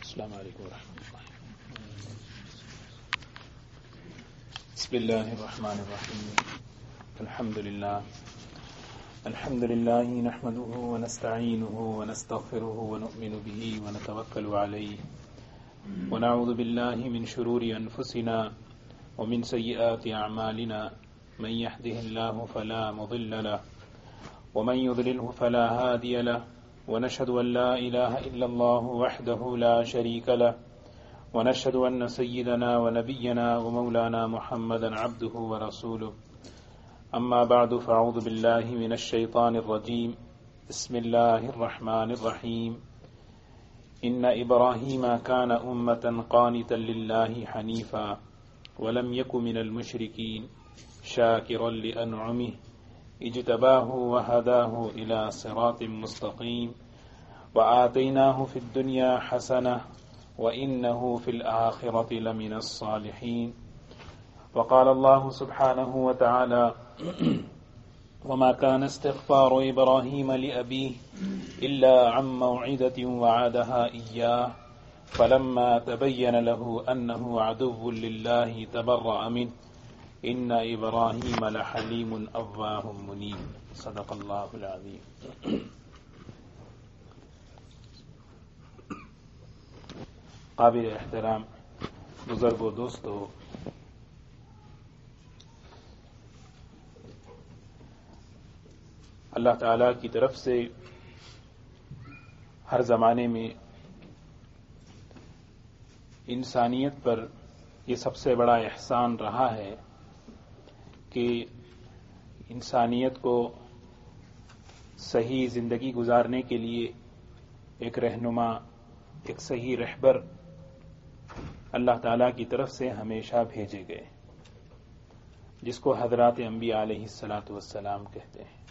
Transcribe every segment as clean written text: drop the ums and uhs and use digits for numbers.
السلام علیکم ورحمۃ اللہ. بسم اللہ الرحمن الرحیم. الحمد للہ نحمده ونستعینه ونستغفره ونؤمن به ونتوکل علیہ ونعوذ باللہ من شرور انفسنا ومن سیئات اعمالنا من يهده الله فلا مضل له ومن يضلله فلا هادي له ونشهد أن لا إله إلا الله وحده لا شريك له ونشهد أن سيدنا ونبينا ومولانا محمدا عبده ورسوله. أما بعد فأعوذ بالله من الشيطان الرجيم. بسم الله الرحمن الرحيم. إن إبراهيم كان أمة قانتا لله حنيفا ولم يك من المشركين شاكرا لأنعمه اجتباه وهداه إلى صراط مستقيم وآتيناه في الدنيا حسنة وإنه في الآخرة لمن الصالحين. وقال الله سبحانه وتعالى وما كان استغفار إبراهيم لأبيه إلا عن موعدة وعدها إياه فلما تبين له أنه عدو لله تبرأ منه ان ابراہیم لحلیم اواه منیب. صدق اللہ العظیم. قابل احترام بزرگوں، دوستو، اللہ تعالی کی طرف سے ہر زمانے میں انسانیت پر یہ سب سے بڑا احسان رہا ہے کہ انسانیت کو صحیح زندگی گزارنے کے لیے ایک رہنما، ایک صحیح رہبر اللہ تعالیٰ کی طرف سے ہمیشہ بھیجے گئے، جس کو حضرات انبیاء علیہ الصلاۃ والسلام کہتے ہیں.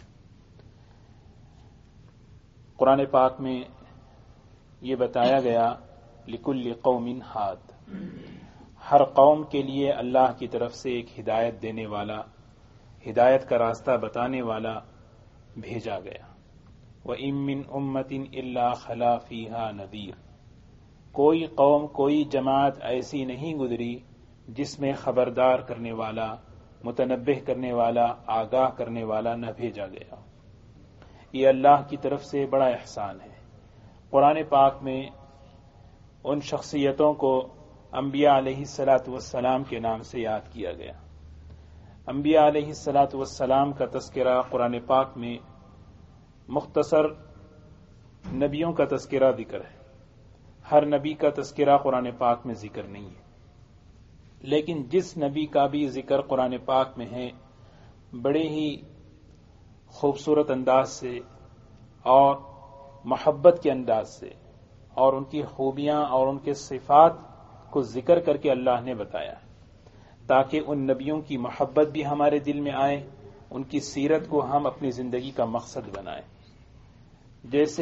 قرآن پاک میں یہ بتایا گیا لکل قوم ہاد، ہر قوم کے لیے اللہ کی طرف سے ایک ہدایت دینے والا، ہدایت کا راستہ بتانے والا بھیجا گیا. وَإِن مِّنْ أُمَّةٍ إِلَّا خَلَا فِيهَا نَذِيرٌ، کوئی قوم، کوئی جماعت ایسی نہیں گزری جس میں خبردار کرنے والا، متنبہ کرنے والا، آگاہ کرنے والا نہ بھیجا گیا. یہ اللہ کی طرف سے بڑا احسان ہے. قرآن پاک میں ان شخصیتوں کو انبیاء علیہ الصلاۃ والسلام کے نام سے یاد کیا گیا. انبیاء علیہ الصلاۃ والسلام کا تذکرہ قرآن پاک میں مختصر نبیوں کا تذکرہ ذکر ہے. ہر نبی کا تذکرہ قرآن پاک میں ذکر نہیں ہے، لیکن جس نبی کا بھی ذکر قرآن پاک میں ہے بڑے ہی خوبصورت انداز سے اور محبت کے انداز سے اور ان کی خوبیاں اور ان کے صفات کو ذکر کر کے اللہ نے بتایا تاکہ ان نبیوں کی محبت بھی ہمارے دل میں آئے، ان کی سیرت کو ہم اپنی زندگی کا مقصد بنائیں. جیسے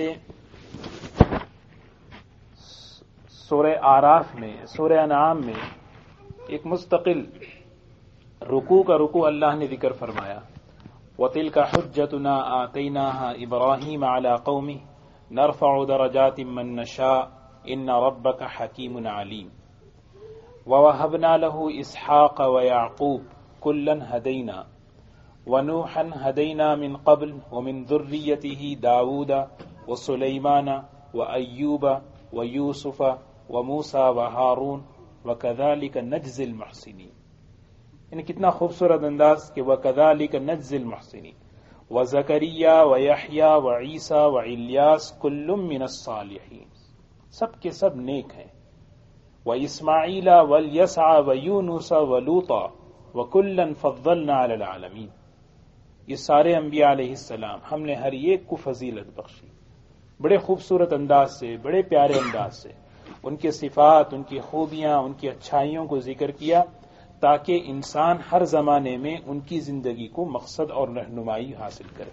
سورہ آراف میں، سورہ انعام میں ایک مستقل رکوع کا رکوع اللہ نے ذکر فرمایا. وَتِلْكَ حُجَّتُنَا آتَيْنَاهَا إِبْرَاهِيمَ عَلَى قَوْمِهِ نَرْفَعُ دَرَجَاتٍ مَّن نَّشَاءُ إِنَّ رَبَّكَ حَكِيمٌ عَلِيمٌ. وَوَهَبْنَا لَهُ إِسْحَاقَ وَيَعْقُوبَ كُلًّا هَدَيْنَا وَنُوحًا هَدَيْنَا مِن قَبْلُ وَمِن ذُرِّيَّتِهِ دَاوُودَ وَسُلَيْمَانَ وَأَيُّوبَ وَيُوسُفَ وَمُوسَى وَهَارُونَ وَكَذَلِكَ نَجْزِي الْمُحْسِنِينَ. یعنی کتنا خوبصورت انداز کہ وَكَذَلِكَ نَجْزِي الْمُحْسِنِينَ. وَزَكَرِيَّا وَيَحْيَا وَعِيسَى وَإِلْيَاسَ كُلٌّ مِّنَ الصَّالِحِينَ، سب کے سب نیک ہیں. وَإِسْمَاعِيلَ وَالْيَسْعَ وَيُونُسَ وَلُوطًا وَكُلًّا فَضَّلْنَا عَلَى الْعَالَمِينَ. یہ سارے انبیاء علیہ السلام ہم نے ہر ایک کو فضیلت بخشی، بڑے خوبصورت انداز سے، بڑے پیارے انداز سے ان کے صفات، ان کی خوبیاں، ان کی اچھائیوں کو ذکر کیا تاکہ انسان ہر زمانے میں ان کی زندگی کو مقصد اور رہنمائی حاصل کرے.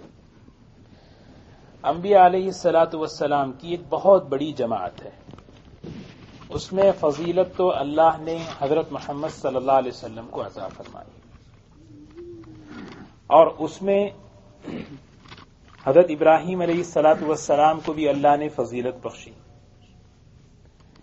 انبیاء علیہ الصلاۃ والسلام کی ایک بہت بڑی جماعت ہے، اس میں فضیلت تو اللہ نے حضرت محمد صلی اللہ علیہ وسلم کو عطا فرمائی، اور اس میں حضرت ابراہیم علیہ الصلاۃ والسلام کو بھی اللہ نے فضیلت بخشی.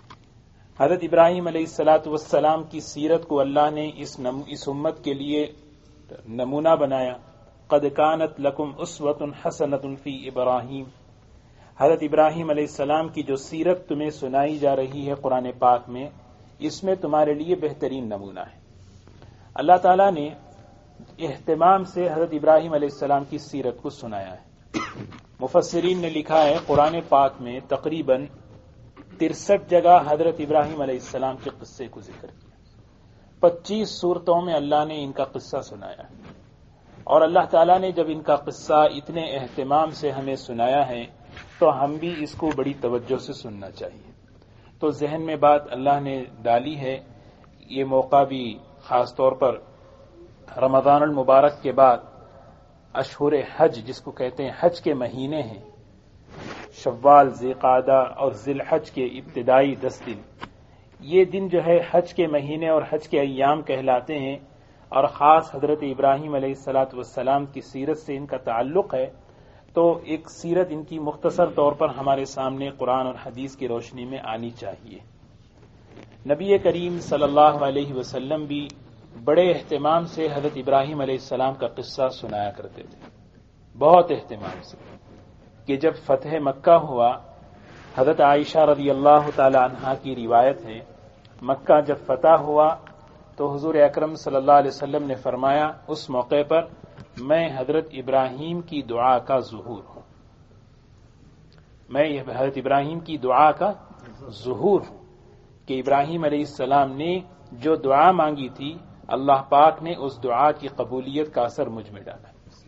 حضرت ابراہیم علیہ الصلاۃ والسلام کی سیرت کو اللہ نے اس امت کے لیے نمونہ بنایا. قد کانت لکم اسوۃ حسنۃ فی ابراہیم. حضرت ابراہیم علیہ السلام کی جو سیرت تمہیں سنائی جا رہی ہے قرآن پاک میں، اس میں تمہارے لیے بہترین نمونہ ہے. اللہ تعالیٰ نے اہتمام سے حضرت ابراہیم علیہ السلام کی سیرت کو سنایا ہے. مفسرین نے لکھا ہے قرآن پاک میں تقریباً 63 جگہ حضرت ابراہیم علیہ السلام کے قصے کو ذکر کیا. 25 صورتوں میں اللہ نے ان کا قصہ سنایا ہے. اور اللہ تعالیٰ نے جب ان کا قصہ اتنے اہتمام سے ہمیں سنایا ہے تو ہم بھی اس کو بڑی توجہ سے سننا چاہیے. تو ذہن میں بات اللہ نے ڈالی ہے. یہ موقع بھی خاص طور پر رمضان المبارک کے بعد اشہر حج، جس کو کہتے ہیں حج کے مہینے ہیں، شوال، ذی-قعدہ اور ذی الحج کے ابتدائی 10 دن، یہ دن جو ہے حج کے مہینے اور حج کے ایام کہلاتے ہیں. اور خاص حضرت ابراہیم علیہ الصلاۃ والسلام کی سیرت سے ان کا تعلق ہے. تو ایک سیرت ان کی مختصر طور پر ہمارے سامنے قرآن اور حدیث کی روشنی میں آنی چاہیے. نبی کریم صلی اللہ علیہ وسلم بھی بڑے اہتمام سے حضرت ابراہیم علیہ السلام کا قصہ سنایا کرتے تھے، بہت اہتمام سے. کہ جب فتح مکہ ہوا، حضرت عائشہ رضی اللہ تعالی عنہا کی روایت ہے، مکہ جب فتح ہوا تو حضور اکرم صلی اللہ علیہ وسلم نے فرمایا اس موقع پر، میں حضرت ابراہیم کی دعا کا ظہور ہوں. میں حضرت ابراہیم کی دعا کا ظہور ہوں کہ ابراہیم علیہ السلام نے جو دعا مانگی تھی اللہ پاک نے اس دعا کی قبولیت کا اثر مجھ میں ڈالا.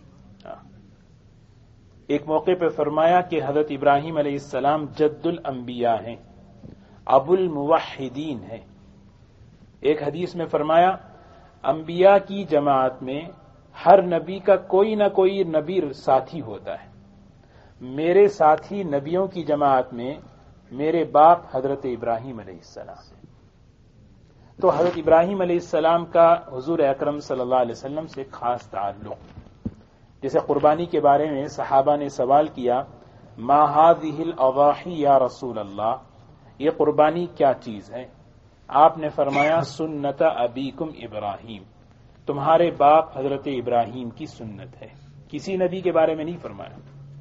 ایک موقع پہ فرمایا کہ حضرت ابراہیم علیہ السلام جد الانبیاء ہیں، ابو الموحدین ہیں. ایک حدیث میں فرمایا انبیاء کی جماعت میں ہر نبی کا کوئی نہ کوئی نبی ساتھی ہوتا ہے. میرے ساتھی نبیوں کی جماعت میں میرے باپ حضرت ابراہیم علیہ السلام. تو حضرت ابراہیم علیہ السلام کا حضور اکرم صلی اللہ علیہ وسلم سے خاص تعلق. جیسے قربانی کے بارے میں صحابہ نے سوال کیا، ما هذه الاضاحی یا رسول اللہ، یہ قربانی کیا چیز ہے؟ آپ نے فرمایا سنت ابیکم ابراہیم، تمہارے باپ حضرت ابراہیم کی سنت ہے. کسی نبی کے بارے میں نہیں فرمایا.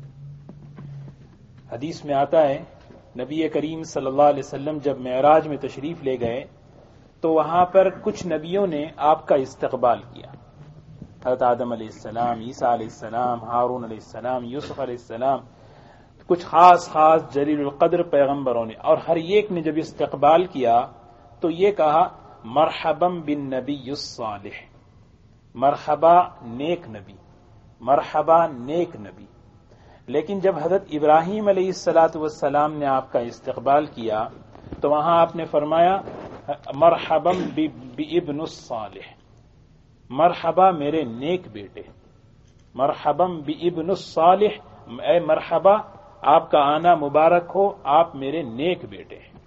حدیث میں آتا ہے نبی کریم صلی اللہ علیہ وسلم جب معراج میں تشریف لے گئے تو وہاں پر کچھ نبیوں نے آپ کا استقبال کیا. حضرت آدم علیہ السلام، عیسیٰ علیہ السلام، ہارون علیہ السلام، یوسف علیہ السلام، کچھ خاص جلیل القدر پیغمبروں نے. اور ہر ایک نے جب استقبال کیا تو یہ کہا مرحبا بالنبی الصالح، مرحبا نیک نبی، مرحبا نیک نبی. لیکن جب حضرت ابراہیم علیہ الصلاۃ والسلام نے آپ کا استقبال کیا تو وہاں آپ نے فرمایا مرحبا بابن الصالح، مرحبا میرے نیک بیٹے، مرحبا بابن الصالح، اے مرحبا آپ کا آنا مبارک ہو، آپ میرے نیک بیٹے ہیں.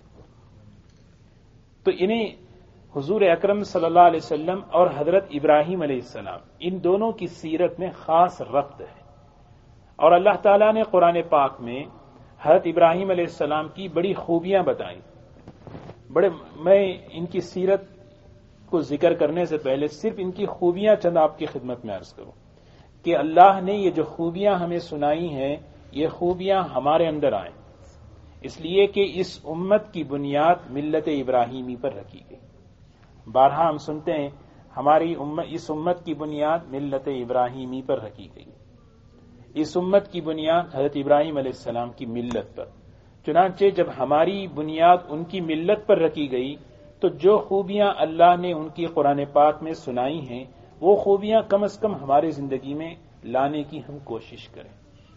تو انہیں حضور اکرم صلی اللہ علیہ وسلم اور حضرت ابراہیم علیہ السلام ان دونوں کی سیرت میں خاص ربط ہے. اور اللہ تعالیٰ نے قرآن پاک میں حضرت ابراہیم علیہ السلام کی بڑی خوبیاں بتائیں. میں ان کی سیرت کو ذکر کرنے سے پہلے صرف ان کی خوبیاں چند آپ کی خدمت میں عرض کروں کہ اللہ نے یہ جو خوبیاں ہمیں سنائی ہیں یہ خوبیاں ہمارے اندر آئیں، اس لیے کہ اس امت کی بنیاد ملت ابراہیمی پر رکھی گئی. بارہا ہم سنتے ہیں ہماری اس امت کی بنیاد ملت ابراہیمی پر رکھی گئی. اس امت کی بنیاد حضرت ابراہیم علیہ السلام کی ملت پر. چنانچہ جب ہماری بنیاد ان کی ملت پر رکھی گئی تو جو خوبیاں اللہ نے ان کی قرآن پاک میں سنائی ہیں وہ خوبیاں کم از کم ہماری زندگی میں لانے کی ہم کوشش کریں.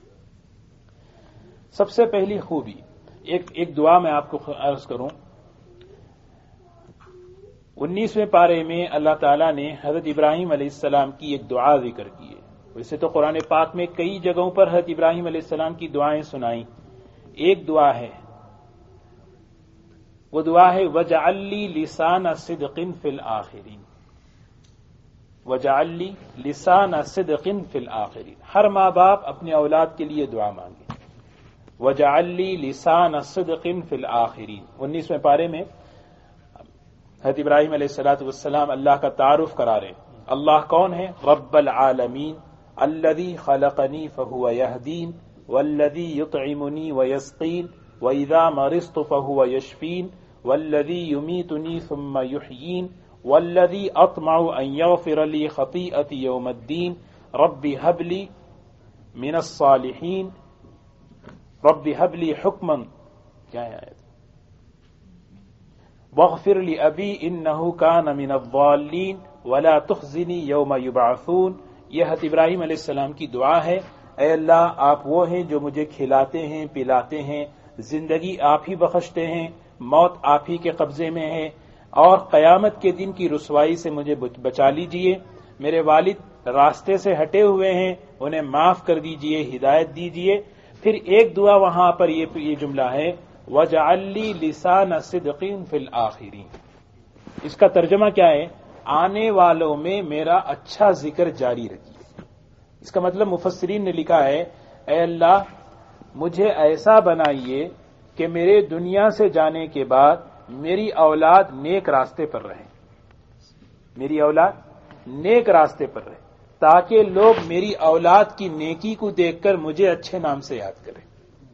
سب سے پہلی خوبی ایک دعا میں آپ کو عرض کروں. 19ویں پارے میں اللہ تعالیٰ نے حضرت ابراہیم علیہ السلام کی ایک دعا ذکر کی ہے. ویسے تو قرآن پاک میں کئی جگہوں پر حضرت ابراہیم علیہ السلام کی دعائیں سنائیں. ایک دعا ہے، وہ دعا ہے وَجَعَلْ لِي لِسَانَ صِدْقٍ فِي الْآخِرِينَ، وَجَعَلْ لِي لِسَانَ صِدْقٍ فِي الْآخِرِينَ. ہر ماں باپ اپنے اولاد کے لیے دعا مانگے وَجَعَلْ لِي لِسَانَ صِدْقٍ فِي الْآخِرِينَ. 19ویں پارے میں حضرت ابراہیم علیہ الصلوۃ والسلام اللہ کا تعارف کرا رہے ہیں. اللہ کون ہے؟ رب العالمین الذی خلقنی فہو یہدین والذی یطعمنی ویسقین وإذا مرضت فهو يشفين والذي يميتني ثم يحيين والذي أطمع أن يغفر لي خطيئتي يوم الدين رب هب لي من الصالحين رب هب لي حكما کیا ہے آیت واغفر لأبي إنه كان من الضالين ولا تخزني يوم يبعثون. یہ حضرت ابراہیم علیہ السلام کی دعا ہے. اے اللہ آپ وہ ہیں جو مجھے کھلاتے ہیں پلاتے ہیں، زندگی آپ ہی بخشتے ہیں، موت آپ ہی کے قبضے میں ہے، اور قیامت کے دن کی رسوائی سے مجھے بچا لیجئے. میرے والد راستے سے ہٹے ہوئے ہیں، انہیں معاف کر دیجئے، ہدایت دیجئے. پھر ایک دعا وہاں پر یہ جملہ ہے وَجْعَلْ لِي لِسَانَ صِدْقٍ فِي الْآخِرِينَ. اس کا ترجمہ کیا ہے؟ آنے والوں میں میرا اچھا ذکر جاری رکھیے. اس کا مطلب مفسرین نے لکھا ہے اے اللہ مجھے ایسا بنائیے کہ میرے دنیا سے جانے کے بعد میری اولاد نیک راستے پر رہے، میری اولاد نیک راستے پر رہے، تاکہ لوگ میری اولاد کی نیکی کو دیکھ کر مجھے اچھے نام سے یاد کریں.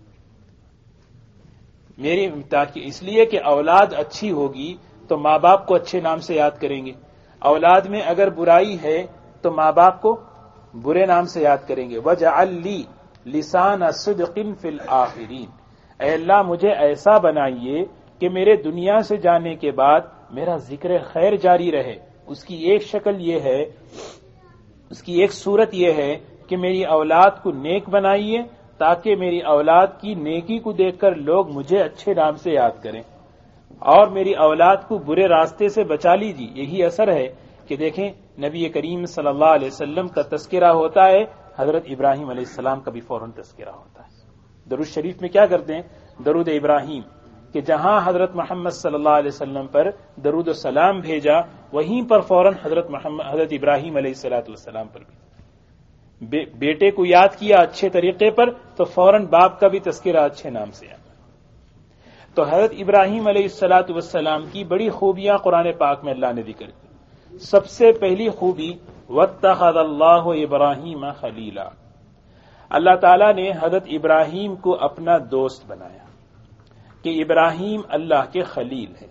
تاکہ اس لیے کہ اولاد اچھی ہوگی تو ماں باپ کو اچھے نام سے یاد کریں گے. اولاد میں اگر برائی ہے تو ماں باپ کو برے نام سے یاد کریں گے. وَجْعَلْ لِي لِسَانَ صِدْقٍ فِي الْآخِرِينَ. اے اللہ مجھے ایسا بنائیے کہ میرے دنیا سے جانے کے بعد میرا ذکر خیر جاری رہے. اس کی ایک شکل یہ ہے، اس کی ایک صورت یہ ہے کہ میری اولاد کو نیک بنائیے تاکہ میری اولاد کی نیکی کو دیکھ کر لوگ مجھے اچھے نام سے یاد کریں، اور میری اولاد کو برے راستے سے بچا لیجیے. یہی اثر ہے کہ دیکھیں نبی کریم صلی اللہ علیہ وسلم کا تذکرہ ہوتا ہے، حضرت ابراہیم علیہ السلام کا بھی فوراً تذکرہ ہوتا ہے. درود شریف میں کیا کرتے ہیں؟ درود ابراہیم، کہ جہاں حضرت محمد صلی اللہ علیہ وسلم پر درود و سلام بھیجا وہیں پر فوراً حضرت ابراہیم علیہ الصلوۃ والسلام پر بھی. بیٹے کو یاد کیا اچھے طریقے پر تو فوراً باپ کا بھی تذکرہ اچھے نام سے آیا. تو حضرت ابراہیم علیہ الصلوۃ والسلام کی بڑی خوبیاں قرآن پاک میں اللہ نے ذکر کی. سب سے پہلی خوبی وَاتَّخَذَ اللَّهُ إِبْرَاهِيمَ خَلِيلًا. اللہ تعالیٰ نے حضرت ابراہیم کو اپنا دوست بنایا کہ ابراہیم اللہ کے خلیل ہے.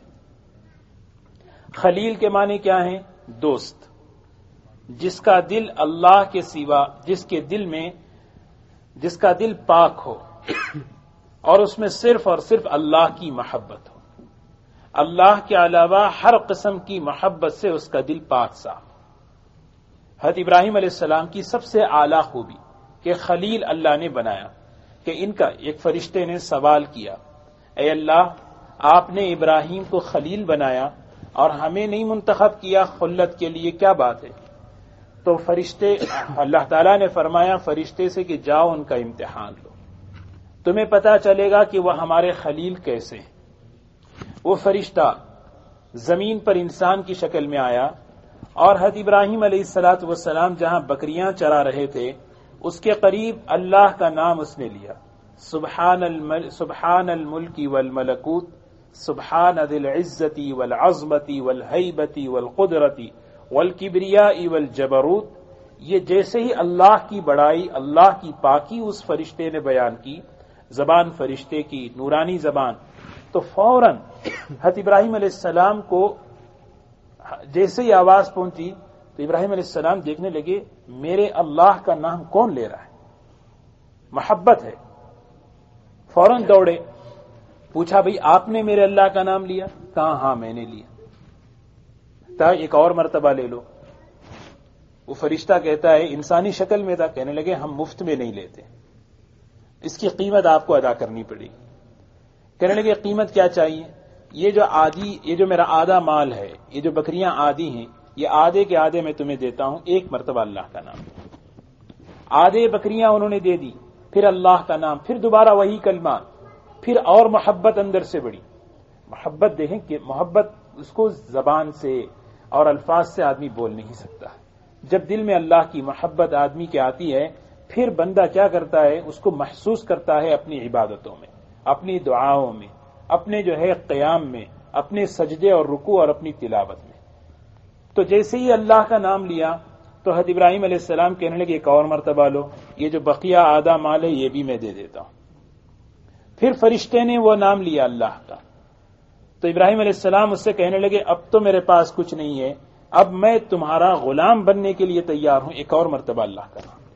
خلیل کے معنی کیا ہیں؟ دوست. جس کا دل اللہ کے سوا، جس کا دل پاک ہو اور اس میں صرف اور صرف اللہ کی محبت ہو. اللہ کے علاوہ ہر قسم کی محبت سے اس کا دل پاک صاف. حضرت ابراہیم علیہ السلام کی سب سے اعلیٰ خوبی کہ خلیل اللہ نے بنایا. کہ ان کا ایک فرشتے نے سوال کیا اے اللہ آپ نے ابراہیم کو خلیل بنایا اور ہمیں نہیں منتخب کیا خلت کے لیے، کیا بات ہے؟ تو فرشتے اللہ تعالیٰ نے فرمایا فرشتے سے کہ جاؤ ان کا امتحان لو، تمہیں پتا چلے گا کہ وہ ہمارے خلیل کیسے ہیں. وہ فرشتہ زمین پر انسان کی شکل میں آیا اور حضرت ابراہیم علیہ الصلوۃ والسلام جہاں بکریاں چرا رہے تھے اس کے قریب اللہ کا نام اس نے لیا. سبحان الملک والملکوت سبحان ذی العزت والعظمت والہیبت والقدرت والکبریاء والجبروت. یہ جیسے ہی اللہ کی بڑائی، اللہ کی پاکی اس فرشتے نے بیان کی، زبان فرشتے کی نورانی زبان، تو فوراً حضرت ابراہیم علیہ السلام کو جیسے ہی آواز پہنچی تو ابراہیم علیہ السلام دیکھنے لگے میرے اللہ کا نام کون لے رہا ہے، محبت ہے. فوراً دوڑے، پوچھا بھئی آپ نے میرے اللہ کا نام لیا؟ کہا ہاں میں نے لیا. تا ایک اور مرتبہ لے لو. وہ فرشتہ کہتا ہے انسانی شکل میں تھا، کہنے لگے ہم مفت میں نہیں لیتے، اس کی قیمت آپ کو ادا کرنی پڑے گی. کہنے لگے قیمت کیا چاہیے؟ یہ جو میرا آدھا مال ہے، یہ جو بکریاں آدھی ہیں، یہ آدھے کے آدھے میں تمہیں دیتا ہوں، ایک مرتبہ اللہ کا نام. آدھے بکریاں انہوں نے دے دی، پھر اللہ کا نام، پھر دوبارہ وہی کلمہ، پھر اور محبت اندر سے بڑی محبت. دیکھیں کہ محبت اس کو زبان سے اور الفاظ سے آدمی بول نہیں سکتا. جب دل میں اللہ کی محبت آدمی کے آتی ہے پھر بندہ کیا کرتا ہے، اس کو محسوس کرتا ہے اپنی عبادتوں میں، اپنی دعاؤں میں، اپنے جو ہے قیام میں، اپنے سجدے اور رکوع اور اپنی تلاوت میں. تو جیسے ہی اللہ کا نام لیا تو حضرت ابراہیم علیہ السلام کہنے لگے ایک اور مرتبہ لو، یہ جو بقیہ آدھا مال ہے یہ بھی میں دے دیتا ہوں. پھر فرشتے نے وہ نام لیا اللہ کا، تو ابراہیم علیہ السلام اس سے کہنے لگے اب تو میرے پاس کچھ نہیں ہے، اب میں تمہارا غلام بننے کے لیے تیار ہوں، ایک اور مرتبہ اللہ کا نام.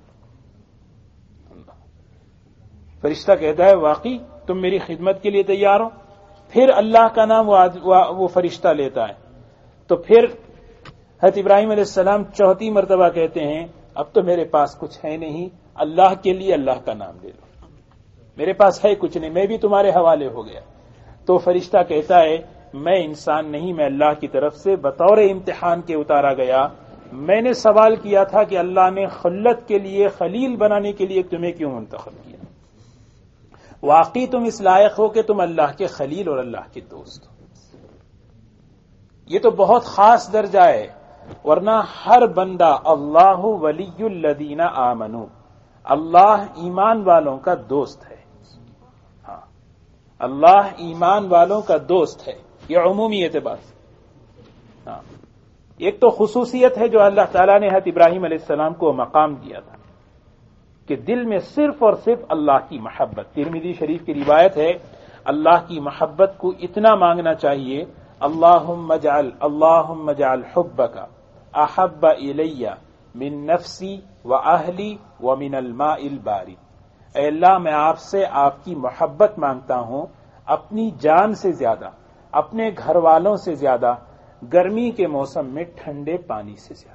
فرشتہ کہتا ہے واقعی تم میری خدمت کے لیے تیار ہو؟ پھر اللہ کا نام وہ فرشتہ لیتا ہے. تو پھر حضرت ابراہیم علیہ السلام چوتھی مرتبہ کہتے ہیں اب تو میرے پاس کچھ ہے نہیں، اللہ کے لیے اللہ کا نام لے لو، میرے پاس ہے کچھ نہیں، میں بھی تمہارے حوالے ہو گیا. تو فرشتہ کہتا ہے میں انسان نہیں، میں اللہ کی طرف سے بطور امتحان کے اتارا گیا. میں نے سوال کیا تھا کہ اللہ نے خلت کے لیے، خلیل بنانے کے لیے تمہیں کیوں منتخب کیا؟ واقعی تم اس لائق ہو کہ تم اللہ کے خلیل اور اللہ کے دوست ہو. یہ تو بہت خاص درجہ ہے، ورنہ ہر بندہ اللہ ولی الذین آمنوا، اللہ ایمان والوں کا دوست ہے. ہاں، اللہ ایمان والوں کا دوست ہے، یہ عمومی اعتبار سے. ہاں، ایک تو خصوصیت ہے جو اللہ تعالیٰ نے حضرت ابراہیم علیہ السلام کو مقام دیا تھا کہ دل میں صرف اور صرف اللہ کی محبت. ترمذی شریف کی روایت ہے اللہ کی محبت کو اتنا مانگنا چاہیے اللہم اجعل حبک احب الی من نفسی و اہلی و من الماء البارد. اے اللہ میں آپ سے آپ کی محبت مانگتا ہوں اپنی جان سے زیادہ، اپنے گھر والوں سے زیادہ، گرمی کے موسم میں ٹھنڈے پانی سے زیادہ.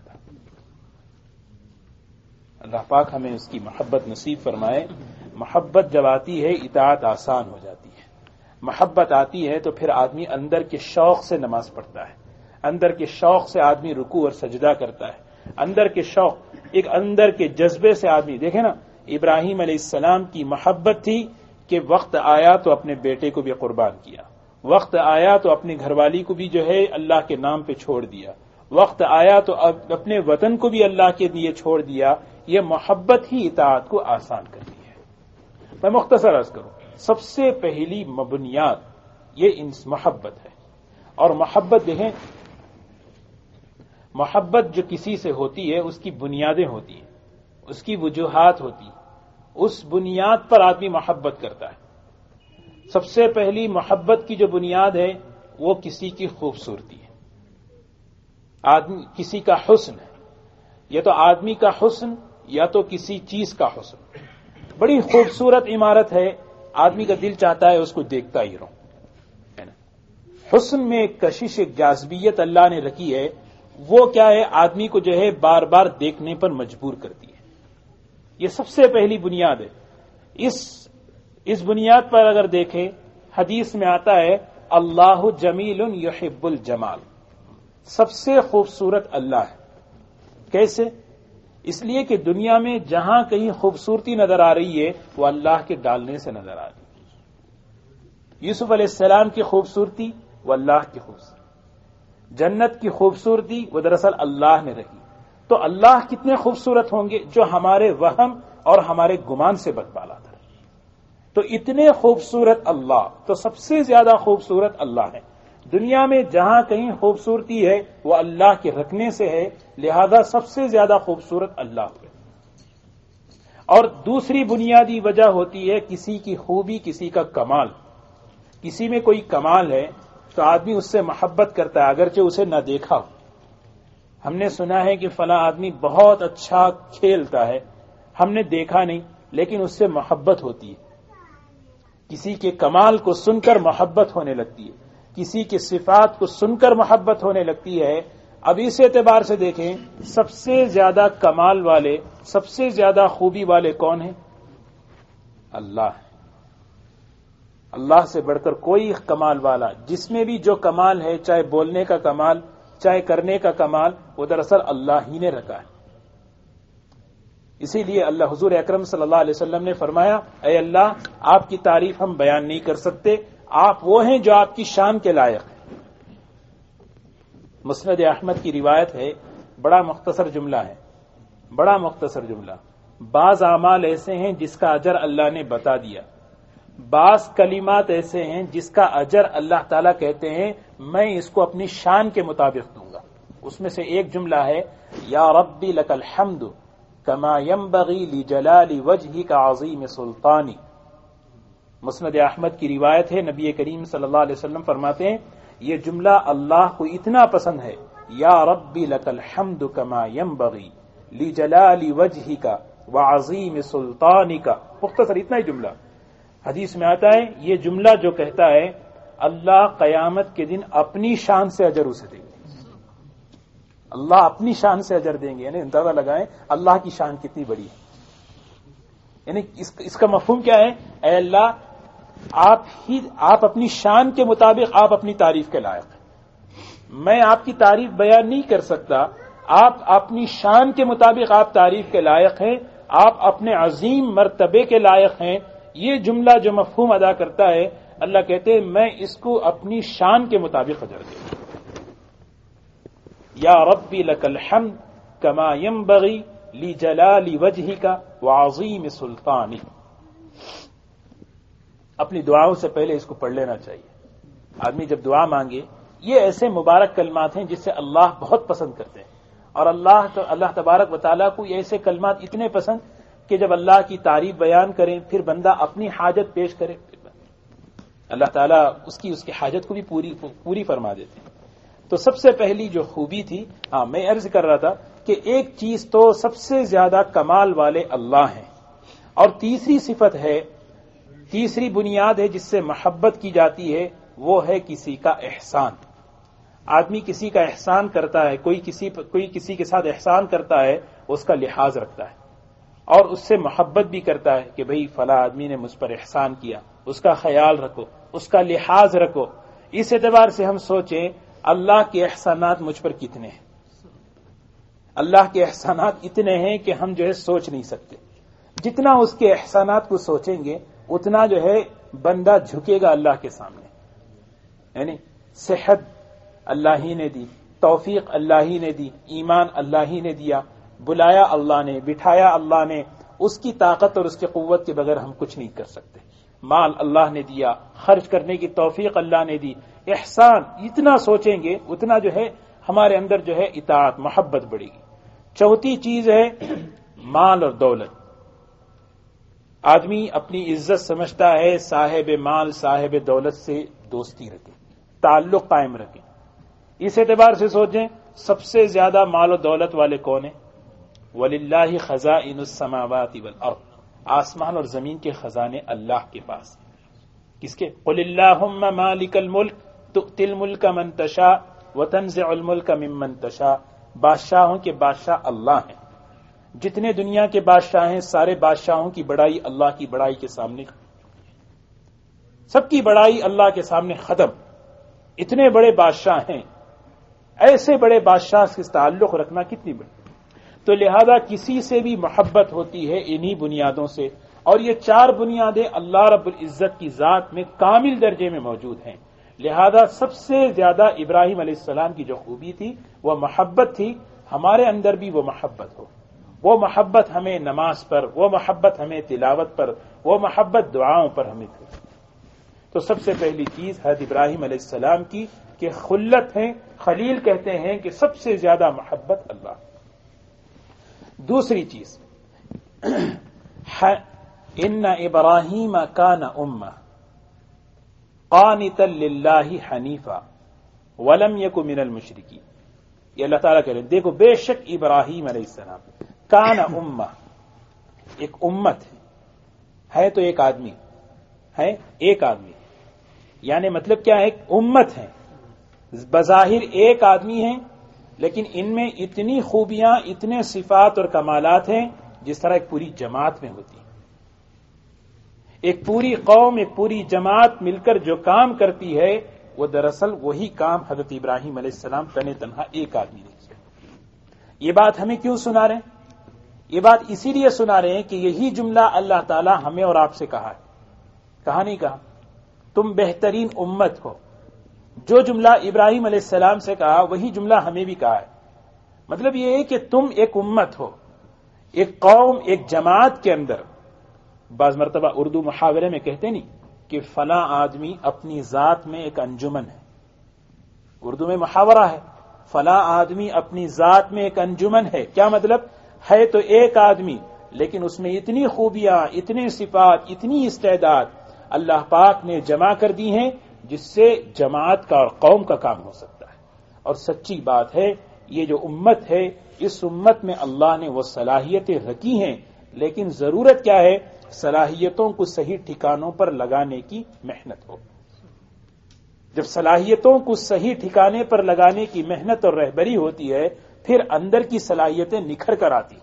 اللہ پاک ہمیں اس کی محبت نصیب فرمائے. محبت جب آتی ہے اطاعت آسان ہو جاتی ہے. محبت آتی ہے تو پھر آدمی اندر کے شوق سے نماز پڑھتا ہے، اندر کے شوق سے آدمی رکوع اور سجدہ کرتا ہے، اندر کے شوق، ایک اندر کے جذبے سے آدمی. دیکھیں نا، ابراہیم علیہ السلام کی محبت تھی کہ وقت آیا تو اپنے بیٹے کو بھی قربان کیا، وقت آیا تو اپنی گھر والی کو بھی جو ہے اللہ کے نام پہ چھوڑ دیا، وقت آیا تو اپنے وطن کو بھی اللہ کے لیے چھوڑ دیا. یہ محبت ہی اطاعت کو آسان کرتی ہے. میں مختصر عرض کروں، سب سے پہلی بنیاد یہ محبت ہے. اور محبت دیکھیں، محبت جو کسی سے ہوتی ہے اس کی بنیادیں ہوتی ہیں، اس کی وجوہات ہوتی ہیں، اس بنیاد پر آدمی محبت کرتا ہے. سب سے پہلی محبت کی جو بنیاد ہے وہ کسی کی خوبصورتی ہے، آدمی کسی کا حسن ہے، یا تو آدمی کا حسن یا تو کسی چیز کا حسن. بڑی خوبصورت عمارت ہے، آدمی کا دل چاہتا ہے اس کو دیکھتا ہی رہو. حسن میں ایک کشش، ایک جاذبیت اللہ نے رکھی ہے، وہ کیا ہے؟ آدمی کو جو ہے بار بار دیکھنے پر مجبور کرتی ہے. یہ سب سے پہلی بنیاد ہے. اس بنیاد پر اگر دیکھیں، حدیث میں آتا ہے اللہ جمیل یحب الجمال، سب سے خوبصورت اللہ ہے. کیسے؟ اس لیے کہ دنیا میں جہاں کہیں خوبصورتی نظر آ رہی ہے وہ اللہ کے ڈالنے سے نظر آ رہی ہے. یوسف علیہ السلام کی خوبصورتی وہ اللہ کی خوبصورتی، جنت کی خوبصورتی وہ دراصل اللہ نے رکھی. تو اللہ کتنے خوبصورت ہوں گے جو ہمارے وہم اور ہمارے گمان سے بدبالا تھا. تو اتنے خوبصورت اللہ، تو سب سے زیادہ خوبصورت اللہ ہے. دنیا میں جہاں کہیں خوبصورتی ہے وہ اللہ کے رکھنے سے ہے، لہذا سب سے زیادہ خوبصورت اللہ ہے. اور دوسری بنیادی وجہ ہوتی ہے کسی کی خوبی، کسی کا کمال. کسی میں کوئی کمال ہے تو آدمی اس سے محبت کرتا ہے اگرچہ اسے نہ دیکھا ہو. ہم نے سنا ہے کہ فلاں آدمی بہت اچھا کھیلتا ہے، ہم نے دیکھا نہیں لیکن اس سے محبت ہوتی ہے. کسی کے کمال کو سن کر محبت ہونے لگتی ہے، کسی کے صفات کو سن کر محبت ہونے لگتی ہے. اب اس اعتبار سے دیکھیں سب سے زیادہ کمال والے، سب سے زیادہ خوبی والے کون ہیں؟ اللہ ہے. اللہ سے بڑھ کر کوئی کمال والا، جس میں بھی جو کمال ہے، چاہے بولنے کا کمال، چاہے کرنے کا کمال، وہ دراصل اللہ ہی نے رکھا ہے. اسی لیے اللہ حضور اکرم صلی اللہ علیہ وسلم نے فرمایا اے اللہ آپ کی تعریف ہم بیان نہیں کر سکتے، آپ وہ ہیں جو آپ کی شان کے لائق ہیں. مسند احمد کی روایت ہے، بڑا مختصر جملہ ہے، بڑا مختصر جملہ. بعض اعمال ایسے ہیں جس کا اجر اللہ نے بتا دیا، بعض کلمات ایسے ہیں جس کا اجر اللہ تعالیٰ کہتے ہیں میں اس کو اپنی شان کے مطابق دوں گا. اس میں سے ایک جملہ ہے یا ربی لک الحمد کما ینبغی لجلال وجہک عظیم سلطانی. مسند احمد کی روایت ہے، نبی کریم صلی اللہ علیہ وسلم فرماتے ہیں یہ جملہ اللہ کو اتنا پسند ہے، یا ربی لک الحمد کما ینبغی لجلال وجہک وعظیم سلطانک. مختصر اتنا ہی جملہ. حدیث میں آتا ہے یہ جملہ جو کہتا ہے اللہ قیامت کے دن اپنی شان سے اجر اسے دیں گے. اللہ اپنی شان سے اجر دیں گے، یعنی اندازہ لگائیں اللہ کی شان کتنی بڑی ہے. یعنی اس کا مفہوم کیا ہے؟ اے اللہ آپ اپنی شان کے مطابق آپ اپنی تعریف کے لائق ہیں. میں آپ کی تعریف بیان نہیں کر سکتا، آپ اپنی شان کے مطابق آپ تعریف کے لائق ہیں، آپ اپنے عظیم مرتبے کے لائق ہیں. یہ جملہ جو مفہوم ادا کرتا ہے، اللہ کہتے ہیں میں اس کو اپنی شان کے مطابق اجر دوں گا. یا ربی لک الحمد کما ینبغی لجلال وجہک وعظیم سلطانک. اپنی دعاؤں سے پہلے اس کو پڑھ لینا چاہیے. آدمی جب دعا مانگے، یہ ایسے مبارک کلمات ہیں جس سے اللہ بہت پسند کرتے ہیں، اور اللہ تبارک و تعالیٰ کو ایسے کلمات اتنے پسند کہ جب اللہ کی تعریف بیان کریں پھر بندہ اپنی حاجت پیش کرے، اللہ تعالیٰ اس کی حاجت کو بھی پوری فرما دیتے ہیں. تو سب سے پہلی جو خوبی تھی، میں عرض کر رہا تھا کہ ایک چیز تو سب سے زیادہ کمال والے اللہ ہیں، اور تیسری صفت ہے، تیسری بنیاد ہے جس سے محبت کی جاتی ہے، وہ ہے کسی کا احسان. آدمی کسی کا احسان کرتا ہے، کوئی کسی کے ساتھ احسان کرتا ہے، اس کا لحاظ رکھتا ہے اور اس سے محبت بھی کرتا ہے کہ بھئی فلاں آدمی نے مجھ پر احسان کیا، اس کا خیال رکھو، اس کا لحاظ رکھو. اس اعتبار سے ہم سوچیں اللہ کے احسانات مجھ پر کتنے ہیں. اللہ کے احسانات اتنے ہیں کہ ہم جو ہے سوچ نہیں سکتے. جتنا اس کے احسانات کو سوچیں گے اتنا جو ہے بندہ جھکے گا اللہ کے سامنے. یعنی صحت اللہ ہی نے دی، توفیق اللہ ہی نے دی، ایمان اللہ ہی نے دیا، بلایا اللہ نے، بٹھایا اللہ نے. اس کی طاقت اور اس کی قوت کے بغیر ہم کچھ نہیں کر سکتے. مال اللہ نے دیا، خرچ کرنے کی توفیق اللہ نے دی. احسان اتنا سوچیں گے اتنا جو ہے ہمارے اندر جو ہے اطاعت، محبت بڑھے گی. چوتھی چیز ہے مال اور دولت. آدمی اپنی عزت سمجھتا ہے صاحب مال صاحب دولت سے دوستی رکھے، تعلق قائم رکھے. اس اعتبار سے سوچیں سب سے زیادہ مال و دولت والے کون ہیں؟ وَلِلَّهِ خَزَائِنُ السَّمَاوَاتِ وَالْأَرْضِ. آسمان اور زمین کے خزانے اللہ کے پاس. کس کے؟ قُلِ اللَّهُمَّ مَالِكَ الْمُلْكِ تُؤْتِي الْمُلْكَ مَن تَشَاءُ وَتَنزِعُ الْمُلْكَ مِمَّن تَشَاءُ. بادشاہوں کے بادشاہ اللہ ہیں. جتنے دنیا کے بادشاہ ہیں سارے بادشاہوں کی بڑائی اللہ کی بڑائی کے سامنے، سب کی بڑائی اللہ کے سامنے ختم. اتنے بڑے بادشاہ ہیں، ایسے بڑے بادشاہ سے تعلق رکھنا کتنی بڑی. تو لہذا کسی سے بھی محبت ہوتی ہے انہی بنیادوں سے، اور یہ چار بنیادیں اللہ رب العزت کی ذات میں کامل درجے میں موجود ہیں. لہذا سب سے زیادہ ابراہیم علیہ السلام کی جو خوبی تھی وہ محبت تھی. ہمارے اندر بھی وہ محبت ہو، وہ محبت ہمیں نماز پر، وہ محبت ہمیں تلاوت پر، وہ محبت دعاؤں پر ہمیں تھی. تو سب سے پہلی چیز حضرت ابراہیم علیہ السلام کی کہ خلت ہیں، خلیل کہتے ہیں کہ سب سے زیادہ محبت اللہ. دوسری چیز ان ابراہیم کان امہ قانتا للہ حنیفا ولم یک من المشرکین. یہ اللہ تعالیٰ کہہ رہے ہیں دیکھو بے شک ابراہیم علیہ السلام کان امہ، ایک امت ہے تو ایک آدمی ہے، ایک آدمی یعنی مطلب کیا ہے؟ ایک امت ہے. بظاہر ایک آدمی ہے لیکن ان میں اتنی خوبیاں، اتنے صفات اور کمالات ہیں جس طرح ایک پوری جماعت میں ہوتی ہے. ایک پوری قوم، ایک پوری جماعت مل کر جو کام کرتی ہے وہ دراصل وہی کام حضرت ابراہیم علیہ السلام تن تنہا ایک آدمی نے کیا. یہ بات ہمیں کیوں سنا رہے ہیں؟ یہ بات اسی لیے سنا رہے ہیں کہ یہی جملہ اللہ تعالی ہمیں اور آپ سے کہا ہے. کہا نہیں کہا تم بہترین امت ہو. جو جملہ ابراہیم علیہ السلام سے کہا وہی جملہ ہمیں بھی کہا ہے. مطلب یہ ہے کہ تم ایک امت ہو، ایک قوم، ایک جماعت کے اندر. بعض مرتبہ اردو محاورے میں کہتے نہیں کہ فلاں آدمی اپنی ذات میں ایک انجمن ہے. اردو میں محاورہ ہے، فلاں آدمی اپنی ذات میں ایک انجمن ہے. کیا مطلب ہے؟ تو ایک آدمی لیکن اس میں اتنی خوبیاں، اتنے صفات، اتنی استعداد اللہ پاک نے جمع کر دی ہیں جس سے جماعت کا اور قوم کا کام ہو سکتا ہے. اور سچی بات ہے یہ جو امت ہے، اس امت میں اللہ نے وہ صلاحیتیں رکھی ہیں، لیکن ضرورت کیا ہے؟ صلاحیتوں کو صحیح ٹھکانوں پر لگانے کی محنت ہو. جب صلاحیتوں کو صحیح ٹھکانے پر لگانے کی محنت اور رہبری ہوتی ہے پھر اندر کی صلاحیتیں نکھر کر آتی.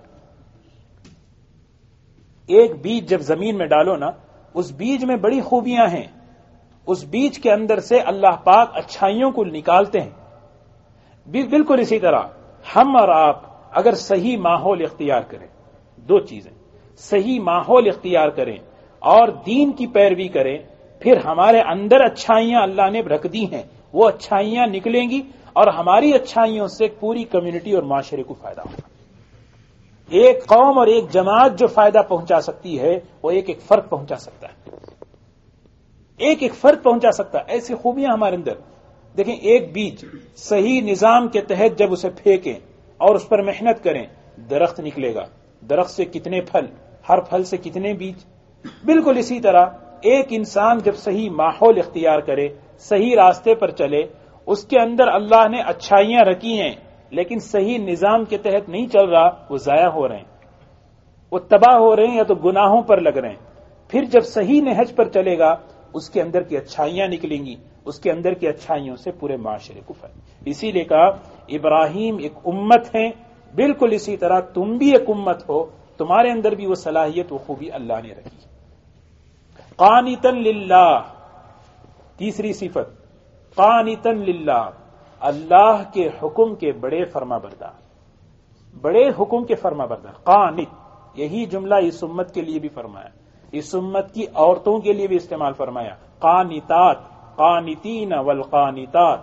ایک بیج جب زمین میں ڈالو نا، اس بیج میں بڑی خوبیاں ہیں، اس بیج کے اندر سے اللہ پاک اچھائیوں کو نکالتے ہیں. بالکل اسی طرح ہم اور آپ اگر صحیح ماحول اختیار کریں، دو چیزیں، صحیح ماحول اختیار کریں اور دین کی پیروی کریں، پھر ہمارے اندر اچھائیاں اللہ نے رکھ دی ہیں، وہ اچھائیاں نکلیں گی اور ہماری اچھائیوں سے پوری کمیونٹی اور معاشرے کو فائدہ ہوگا. ایک قوم اور ایک جماعت جو فائدہ پہنچا سکتی ہے وہ ایک ایک فرد پہنچا سکتا ہے، ایک ایک فرد پہنچا سکتا ہے. ایسی خوبیاں ہمارے اندر. دیکھیں ایک بیج صحیح نظام کے تحت جب اسے پھینکیں اور اس پر محنت کریں، درخت نکلے گا. درخت سے کتنے پھل، ہر پھل سے کتنے بیج. بالکل اسی طرح ایک انسان جب صحیح ماحول اختیار کرے، صحیح راستے پر چلے، اس کے اندر اللہ نے اچھائیاں رکھی ہیں لیکن صحیح نظام کے تحت نہیں چل رہا، وہ ضائع ہو رہے ہیں، وہ تباہ ہو رہے ہیں یا تو گناہوں پر لگ رہے ہیں. پھر جب صحیح نہج پر چلے گا اس کے اندر کی اچھائیاں نکلیں گی، اس کے اندر کی اچھائیوں سے پورے معاشرے کو فائدہ. اسی لیے کہا ابراہیم ایک امت ہے، بالکل اسی طرح تم بھی ایک امت ہو، تمہارے اندر بھی وہ صلاحیت، وہ خوبی اللہ نے رکھی. قانتا للہ، تیسری صفت قانتا للہ، اللہ کے حکم کے بڑے فرما بردار، بڑے حکم کے فرما بردار. قانت، یہی جملہ اس امت کے لیے بھی فرمایا، اس امت کی عورتوں کے لیے بھی استعمال فرمایا. قانتات، قانتین والقانتات.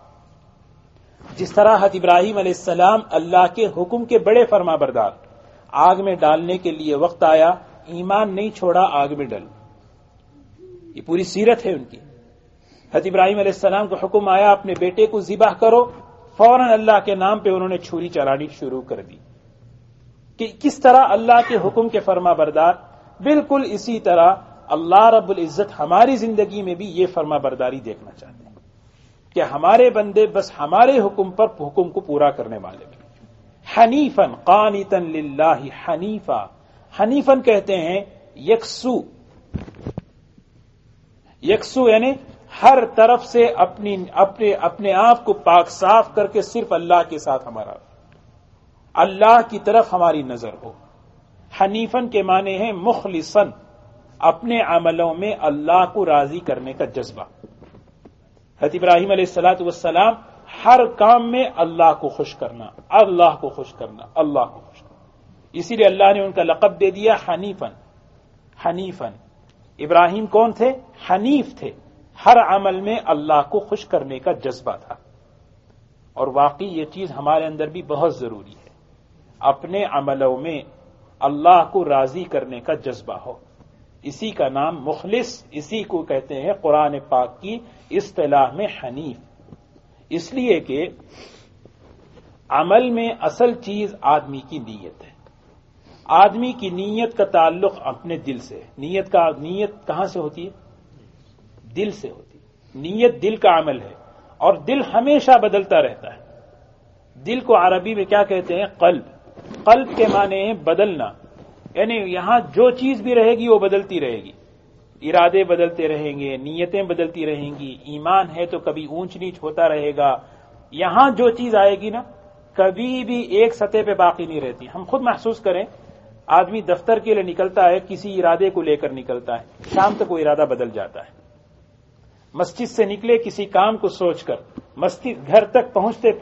جس طرح حضرت ابراہیم علیہ السلام اللہ کے حکم کے بڑے فرما بردار، آگ میں ڈالنے کے لیے وقت آیا، ایمان نہیں چھوڑا، آگ میں ڈل. یہ پوری سیرت ہے ان کی. حضرت ابراہیم علیہ السلام کو حکم آیا اپنے بیٹے کو ذبح کرو، فوراً اللہ کے نام پہ انہوں نے چھری چلانی شروع کر دی. کہ کس طرح اللہ کے حکم کے فرما بردار. بالکل اسی طرح اللہ رب العزت ہماری زندگی میں بھی یہ فرما برداری دیکھنا چاہتے ہیں کہ ہمارے بندے بس ہمارے حکم پر حکم کو پورا کرنے والے بھی. حنیفاً قانتا للہ حنیفا. حنیفاً کہتے ہیں یکسو، یکسو یعنی ہر طرف سے اپنے آپ کو پاک صاف کر کے صرف اللہ کے ساتھ ہمارا، اللہ کی طرف ہماری نظر ہو. حنیفاً کے معنی ہے مخلصاً، اپنے عملوں میں اللہ کو راضی کرنے کا جذبہ. حضرت ابراہیم علیہ الصلوۃ والسلام ہر کام میں اللہ کو خوش کرنا، اللہ کو خوش کرنا، اللہ کو خوش کرنا. اسی لیے اللہ نے ان کا لقب دے دیا حنیفاً. حنیفاً ابراہیم کون تھے؟ حنیف تھے، ہر عمل میں اللہ کو خوش کرنے کا جذبہ تھا. اور واقعی یہ چیز ہمارے اندر بھی بہت ضروری ہے، اپنے عملوں میں اللہ کو راضی کرنے کا جذبہ ہو. اسی کا نام مخلص، اسی کو کہتے ہیں قرآن پاک کی اصطلاح میں حنیف. اس لیے کہ عمل میں اصل چیز آدمی کی نیت ہے. آدمی کی نیت کا تعلق اپنے دل سے. نیت کہاں سے ہوتی ہے؟ دل سے ہوتی ہے. نیت دل کا عمل ہے اور دل ہمیشہ بدلتا رہتا ہے. دل کو عربی میں کیا کہتے ہیں؟ قلب. قلب کے معنی ہے بدلنا، یعنی یہاں جو چیز بھی رہے گی وہ بدلتی رہے گی. ارادے بدلتے رہیں گے، نیتیں بدلتی رہیں گی. ایمان ہے تو کبھی اونچ نیچ ہوتا رہے گا. یہاں جو چیز آئے گی نا کبھی بھی ایک سطح پہ باقی نہیں رہتی. ہم خود محسوس کریں، آدمی دفتر کے لیے نکلتا ہے، کسی ارادے کو لے کر نکلتا ہے، شام تک وہ ارادہ بدل جاتا ہے. مسجد سے نکلے کسی کام کو سوچ کر، گھر تک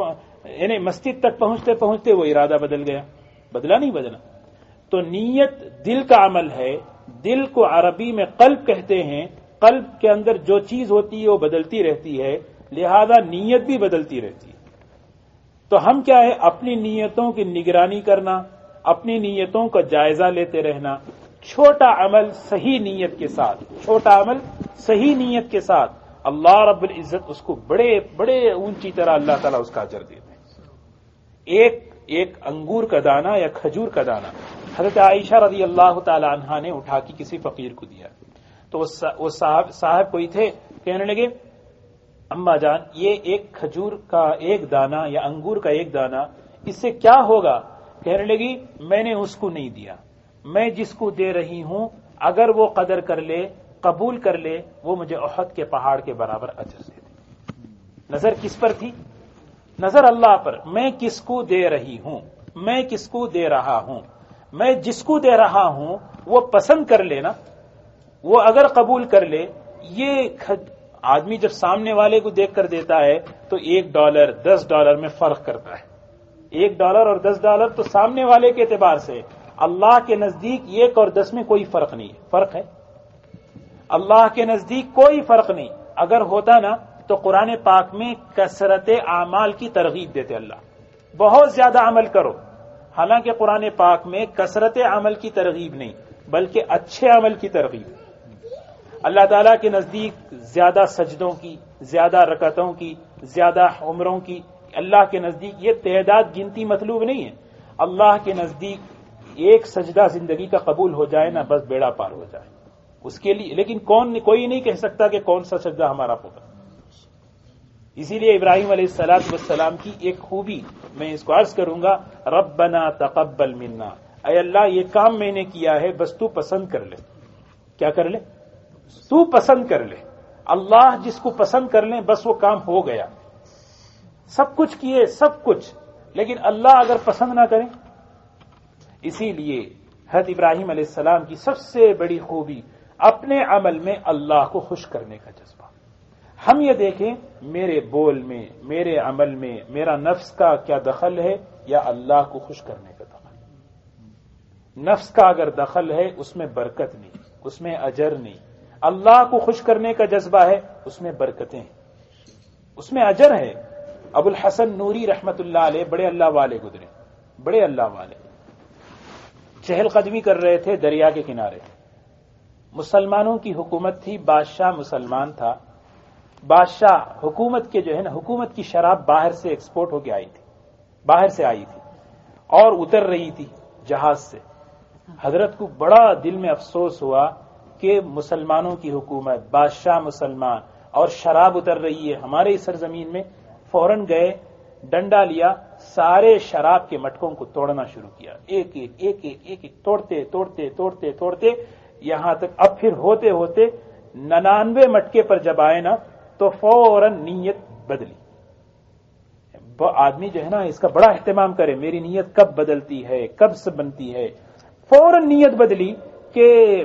مسجد تک پہنچتے پہنچتے وہ ارادہ بدل گیا. بدلا نہیں بدلا. تو نیت دل کا عمل ہے. دل کو عربی میں قلب کہتے ہیں. قلب کے اندر جو چیز ہوتی ہے وہ بدلتی رہتی ہے، لہذا نیت بھی بدلتی رہتی ہے. تو ہم کیا ہے؟ اپنی نیتوں کی نگرانی کرنا، اپنی نیتوں کا جائزہ لیتے رہنا. چھوٹا عمل صحیح نیت کے ساتھ، چھوٹا عمل صحیح نیت کے ساتھ اللہ رب العزت اس کو بڑے بڑے اونچی طرح اللہ تعالیٰ اس کا اجر دیتے ہیں. ایک انگور کا دانہ یا کھجور کا دانہ حضرت عائشہ رضی اللہ تعالی عنہا نے اٹھا کے کسی فقیر کو دیا. تو وہ صاحب کوئی تھے، کہنے لگے اما جان یہ ایک کھجور کا ایک دانہ یا انگور کا ایک دانہ اس سے کیا ہوگا؟ کہنے لگی میں نے اس کو نہیں دیا، میں جس کو دے رہی ہوں اگر وہ قدر کر لے، قبول کر لے، وہ مجھے احد کے پہاڑ کے برابر اجر دے دے. نظر کس پر تھی؟ نظر اللہ پر. میں کس کو دے رہی ہوں، میں کس کو دے رہا ہوں، میں جس کو دے رہا ہوں وہ پسند کر لے نا، وہ اگر قبول کر لے. یہ آدمی جب سامنے والے کو دیکھ کر دیتا ہے تو $1 $10 میں فرق کرتا ہے. $1 اور $10 تو سامنے والے کے اعتبار سے، اللہ کے نزدیک 1 اور 10 میں کوئی فرق نہیں ہے. فرق ہے اللہ کے نزدیک کوئی فرق نہیں. اگر ہوتا نا تو قرآن پاک میں کثرت اعمال کی ترغیب دیتے اللہ، بہت زیادہ عمل کرو. حالانکہ قرآن پاک میں کثرت عمل کی ترغیب نہیں بلکہ اچھے عمل کی ترغیب. اللہ تعالیٰ کے نزدیک زیادہ سجدوں کی، زیادہ رکعتوں کی، زیادہ عمروں کی، اللہ کے نزدیک یہ تعداد گنتی مطلوب نہیں ہے. اللہ کے نزدیک ایک سجدہ زندگی کا قبول ہو جائے نا بس بیڑا پار ہو جائے اس کے لیے. لیکن کوئی نہیں کہہ سکتا کہ کون سا سجدہ ہمارا ہوگا. اسی لیے ابراہیم علیہ السلام کی ایک خوبی میں اس کو عرض کروں گا، ربنا تقبل منا، اے اللہ یہ کام میں نے کیا ہے بس تو پسند کر لے. کیا کر لے؟ تو پسند کر لے. اللہ جس کو پسند کر لیں بس وہ کام ہو گیا. سب کچھ کیے سب کچھ، لیکن اللہ اگر پسند نہ کریں. اسی لیے حضرت ابراہیم علیہ السلام کی سب سے بڑی خوبی اپنے عمل میں اللہ کو خوش کرنے کا جذبہ. ہم یہ دیکھیں میرے بول میں، میرے عمل میں میرا نفس کا کیا دخل ہے یا اللہ کو خوش کرنے کا دخل. نفس کا اگر دخل ہے اس میں برکت نہیں، اس میں اجر نہیں. اللہ کو خوش کرنے کا جذبہ ہے اس میں برکتیں ہیں، اس میں اجر ہے. ابو الحسن نوری رحمت اللہ علیہ بڑے اللہ والے گزرے، بڑے اللہ والے. چہل قدمی کر رہے تھے دریا کے کنارے. مسلمانوں کی حکومت تھی، بادشاہ مسلمان تھا. بادشاہ حکومت کے جو ہے نا، حکومت کی شراب باہر سے ایکسپورٹ ہو کے آئی تھی، باہر سے آئی تھی اور اتر رہی تھی جہاز سے. حضرت کو بڑا دل میں افسوس ہوا کہ مسلمانوں کی حکومت، بادشاہ مسلمان اور شراب اتر رہی ہے ہمارے اس سرزمین میں. فوراً گئے، ڈنڈا لیا، سارے شراب کے مٹکوں کو توڑنا شروع کیا. ایک ایک توڑتے توڑتے توڑتے توڑتے یہاں تک اب پھر ہوتے ہوتے 99 مٹکے پر جب آئے نا تو فوراً نیت بدلی. آدمی جو ہے نا اس کا بڑا اہتمام کرے، میری نیت کب بدلتی ہے، کب سے بنتی ہے. فوراً نیت بدلی کہ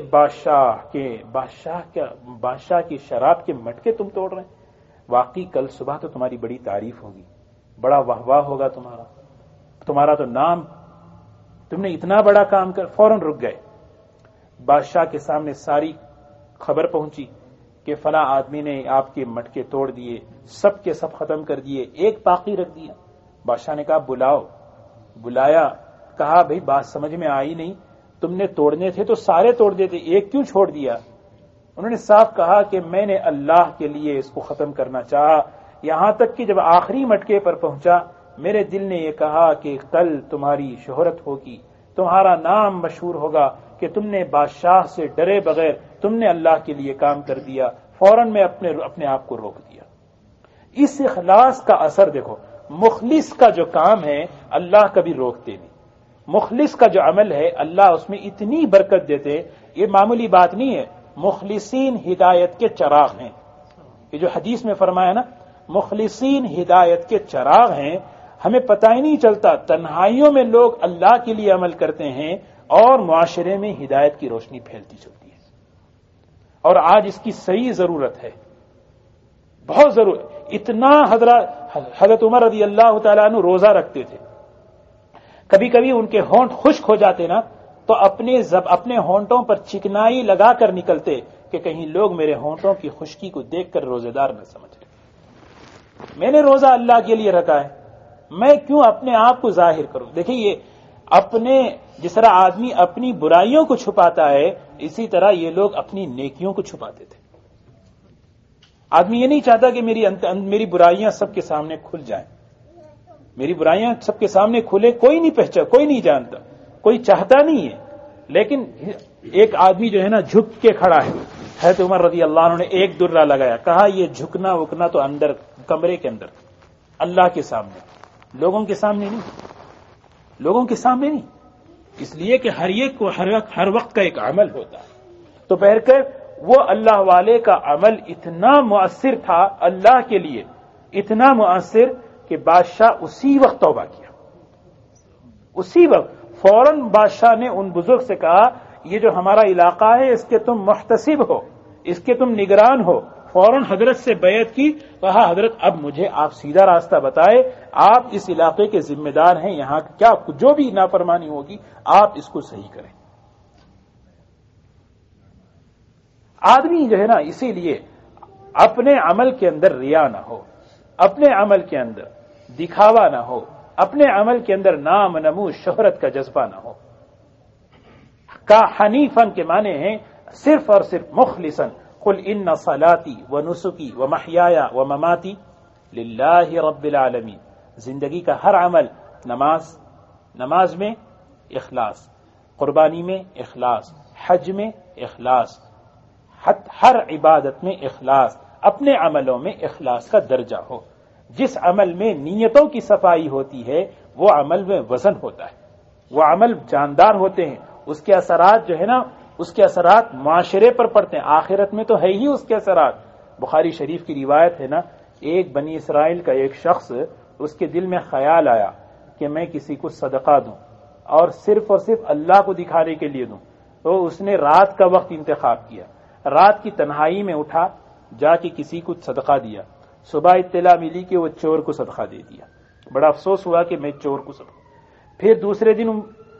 بادشاہ کی شراب کے مٹکے تم توڑ رہے ہیں. واقعی کل صبح تو تمہاری بڑی تعریف ہوگی، بڑا واہ واہ ہوگا تمہارا تو نام، تم نے اتنا بڑا کام کر. فوراً رک گئے. بادشاہ کے سامنے ساری خبر پہنچی کہ فلاں آدمی نے آپ کے مٹکے توڑ دیے، سب کے سب ختم کر دیے، ایک باقی رکھ دیا. بادشاہ نے کہا بلاؤ. بلایا، کہا بھئی بات سمجھ میں آئی نہیں، تم نے توڑنے تھے تو سارے توڑ دیتے، ایک کیوں چھوڑ دیا؟ انہوں نے صاف کہا کہ میں نے اللہ کے لیے اس کو ختم کرنا چاہا. یہاں تک کہ جب آخری مٹکے پر پہنچا میرے دل نے یہ کہا کہ کل تمہاری شہرت ہوگی، تمہارا نام مشہور ہوگا کہ تم نے بادشاہ سے ڈرے بغیر تم نے اللہ کے لیے کام کر دیا. فوراً میں اپنے آپ کو روک دیا. اس اخلاص کا اثر دیکھو. مخلص کا جو کام ہے اللہ کبھی روکتے نہیں. مخلص کا جو عمل ہے اللہ اس میں اتنی برکت دیتے، یہ معمولی بات نہیں ہے. مخلصین ہدایت کے چراغ ہیں. یہ جو حدیث میں فرمایا نا مخلصین ہدایت کے چراغ ہیں. ہمیں پتہ ہی نہیں چلتا، تنہائیوں میں لوگ اللہ کے لیے عمل کرتے ہیں اور معاشرے میں ہدایت کی روشنی پھیلتی چلتی ہے. اور آج اس کی صحیح ضرورت ہے، بہت ضرورت. اتنا حضرت عمر رضی اللہ تعالیٰ عنہ روزہ رکھتے تھے. کبھی کبھی ان کے ہونٹ خشک ہو جاتے نا تو اپنے ہونٹوں پر چکنائی لگا کر نکلتے کہ کہیں لوگ میرے ہونٹوں کی خشکی کو دیکھ کر روزے دار نہ سمجھ لیں. میں نے روزہ اللہ کے لیے رکھا ہے، میں کیوں اپنے آپ کو ظاہر کروں؟ دیکھیں یہ جس طرح آدمی اپنی برائیوں کو چھپاتا ہے اسی طرح یہ لوگ اپنی نیکیوں کو چھپاتے تھے. آدمی یہ نہیں چاہتا کہ میری برائیاں سب کے سامنے کھل جائیں، میری برائیاں سب کے سامنے کھلے، کوئی نہیں جانتا، کوئی چاہتا نہیں ہے. لیکن ایک آدمی جو ہے نا جھک کے کھڑا ہے. حضرت عمر رضی اللہ عنہ نے ایک درہ لگایا، کہا یہ جھکنا وکنا تو اندر کمرے کے اندر، اللہ کے سامنے، لوگوں کے سامنے نہیں. اس لیے کہ ہر ایک کو ہر وقت کا ایک عمل ہوتا ہے. تو بہرکیف وہ اللہ والے کا عمل اتنا مؤثر تھا اللہ کے لیے، اتنا مؤثر کہ بادشاہ اسی وقت توبہ کیا. اسی وقت فوراً بادشاہ نے ان بزرگ سے کہا یہ جو ہمارا علاقہ ہے اس کے تم محتسب ہو، اس کے تم نگران ہو. فوراً حضرت سے بیعت کی، کہا حضرت اب مجھے آپ سیدھا راستہ بتائے، آپ اس علاقے کے ذمہ دار ہیں، یہاں کیا جو بھی نافرمانی ہوگی آپ اس کو صحیح کریں. آدمی جو ہے نا اسی لیے اپنے عمل کے اندر ریا نہ ہو، اپنے عمل کے اندر دکھاوا نہ ہو، اپنے عمل کے اندر نام نمود شہرت کا جذبہ نہ ہو. کا حنیفن کے معنی ہیں صرف اور صرف مخلصن. قل ان صلاتی و نسکی و محیایا و مماتی للہ رب العالمین. زندگی کا ہر عمل، نماز میں اخلاص، قربانی میں اخلاص، حج میں اخلاص، ہر عبادت میں اخلاص، اپنے عملوں میں اخلاص کا درجہ ہو. جس عمل میں نیتوں کی صفائی ہوتی ہے وہ عمل میں وزن ہوتا ہے، وہ عمل جاندار ہوتے ہیں. اس کے اثرات جو ہے نا، اس کے اثرات معاشرے پر پڑتے ہیں، آخرت میں تو ہے ہی اس کے اثرات. بخاری شریف کی روایت ہے نا، ایک بنی اسرائیل کا ایک شخص، اس کے دل میں خیال آیا کہ میں کسی کو صدقہ دوں اور صرف اللہ کو دکھانے کے لیے دوں. تو اس نے رات کا وقت انتخاب کیا، رات کی تنہائی میں اٹھا، جا کے کسی کو صدقہ دیا. صبح اطلاع ملی کہ وہ چور کو صدقہ دے دیا. بڑا افسوس ہوا کہ میں چور کو صدقہ. پھر دوسرے دن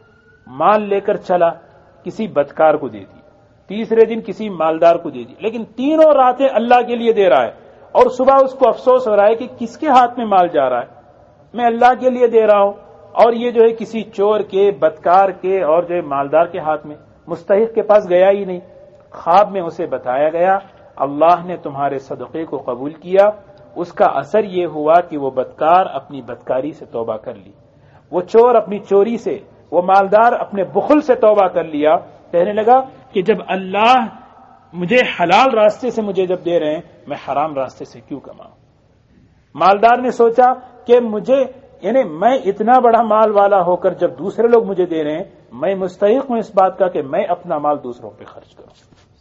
مال لے کر چلا، کسی بدکار کو دے دی. تیسرے دن کسی مالدار کو دے دی. لیکن تینوں راتیں اللہ کے لیے دے رہا ہے اور صبح اس کو افسوس ہو رہا ہے کہ کس کے ہاتھ میں مال جا رہا ہے. میں اللہ کے لیے دے رہا ہوں اور یہ جو ہے کسی چور کے، بدکار کے اور جو ہے مالدار کے ہاتھ میں، مستحق کے پاس گیا ہی نہیں. خواب میں اسے بتایا گیا اللہ نے تمہارے صدقے کو قبول کیا. اس کا اثر یہ ہوا کہ وہ بدکار اپنی بدکاری سے توبہ کر لی، وہ چور اپنی چوری سے، وہ مالدار اپنے بخل سے توبہ کر لیا. کہنے لگا کہ جب اللہ مجھے حلال راستے سے مجھے جب دے رہے ہیں، میں حرام راستے سے کیوں کماؤں. مالدار نے سوچا کہ یعنی میں اتنا بڑا مال والا ہو کر جب دوسرے لوگ مجھے دے رہے ہیں، میں مستحق ہوں اس بات کا کہ میں اپنا مال دوسروں پہ خرچ کروں.